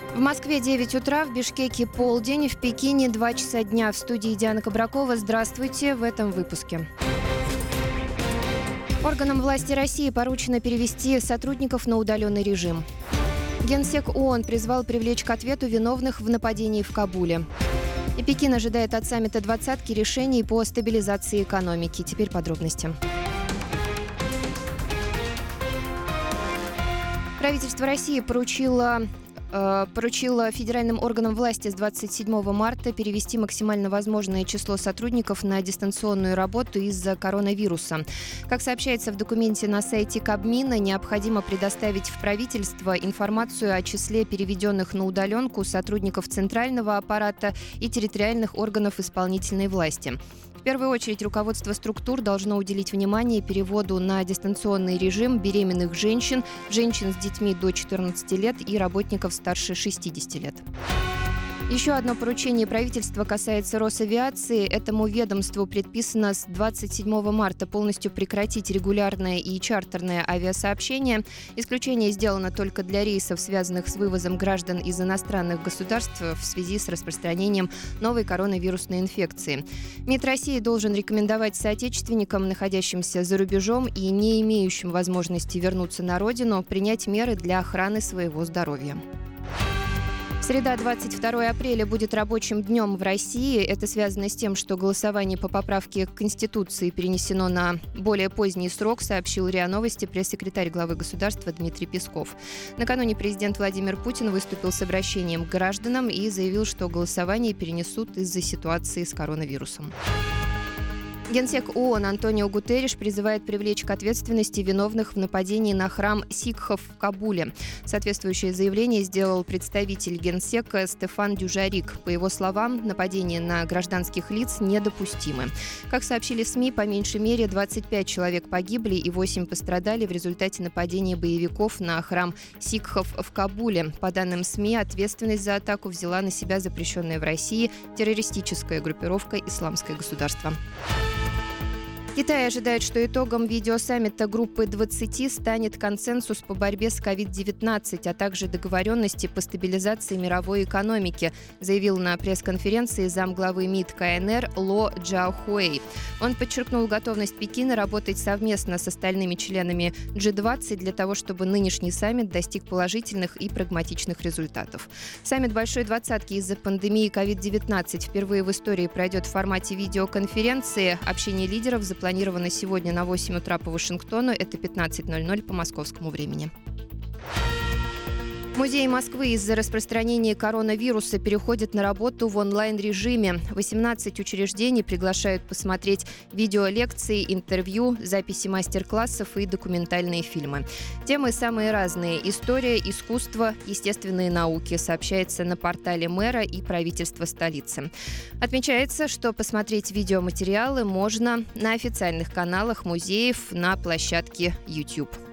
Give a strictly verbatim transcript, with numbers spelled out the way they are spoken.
В Москве девять утра, в Бишкеке полдень, в Пекине два часа дня. В студии Диана Кабракова. Здравствуйте в этом выпуске. Органам власти России поручено перевести сотрудников на удаленный режим. Генсек ООН призвал привлечь к ответу виновных в нападении в Кабуле. И Пекин ожидает от саммита двадцатки решений по стабилизации экономики. Теперь подробности. Правительство России поручило... поручила федеральным органам власти с двадцать седьмого марта перевести максимально возможное число сотрудников на дистанционную работу из-за коронавируса. Как сообщается в документе на сайте Кабмина, необходимо предоставить в правительство информацию о числе переведенных на удаленку сотрудников центрального аппарата и территориальных органов исполнительной власти. В первую очередь руководство структур должно уделить внимание переводу на дистанционный режим беременных женщин, женщин с детьми до четырнадцати лет и работников старше шестидесяти лет. Еще одно поручение правительства касается Росавиации. Этому ведомству предписано с двадцать седьмого марта полностью прекратить регулярное и чартерное авиасообщение. Исключение сделано только для рейсов, связанных с вывозом граждан из иностранных государств в связи с распространением новой коронавирусной инфекции. МИД России должен рекомендовать соотечественникам, находящимся за рубежом и не имеющим возможности вернуться на родину, принять меры для охраны своего здоровья. Среда, двадцать второго апреля, будет рабочим днем в России. Это связано с тем, что голосование по поправке к Конституции перенесено на более поздний срок, сообщил РИА Новости пресс-секретарь главы государства Дмитрий Песков. Накануне президент Владимир Путин выступил с обращением к гражданам и заявил, что голосование перенесут из-за ситуации с коронавирусом. Генсек ООН Антонио Гутерриш призывает привлечь к ответственности виновных в нападении на храм сикхов в Кабуле. Соответствующее заявление сделал представитель Генсека Стефан Дюжарик. По его словам, нападения на гражданских лиц недопустимы. Как сообщили СМИ, по меньшей мере двадцать пять человек погибли и восемь пострадали в результате нападения боевиков на храм сикхов в Кабуле. По данным СМИ, ответственность за атаку взяла на себя запрещенная в России террористическая группировка «Исламское государство». Китай ожидает, что итогом видеосаммита группы двадцати станет консенсус по борьбе с ковид девятнадцать, а также договоренности по стабилизации мировой экономики, заявил на пресс-конференции замглавы МИД КНР Ло Джаохуэй. Он подчеркнул готовность Пекина работать совместно с остальными членами джи двадцать для того, чтобы нынешний саммит достиг положительных и прагматичных результатов. Саммит Большой двадцатки из-за пандемии ковид девятнадцать впервые в истории пройдет в формате видеоконференции. Общение лидеров запланировано Запланировано сегодня на восемь утра по Вашингтону, это пятнадцать ноль ноль по московскому времени. Музеи Москвы из-за распространения коронавируса переходят на работу в онлайн-режиме. восемнадцать учреждений приглашают посмотреть видеолекции, интервью, записи мастер-классов и документальные фильмы. Темы самые разные – история, искусство, естественные науки, сообщается на портале мэра и правительства столицы. Отмечается, что посмотреть видеоматериалы можно на официальных каналах музеев на площадке YouTube.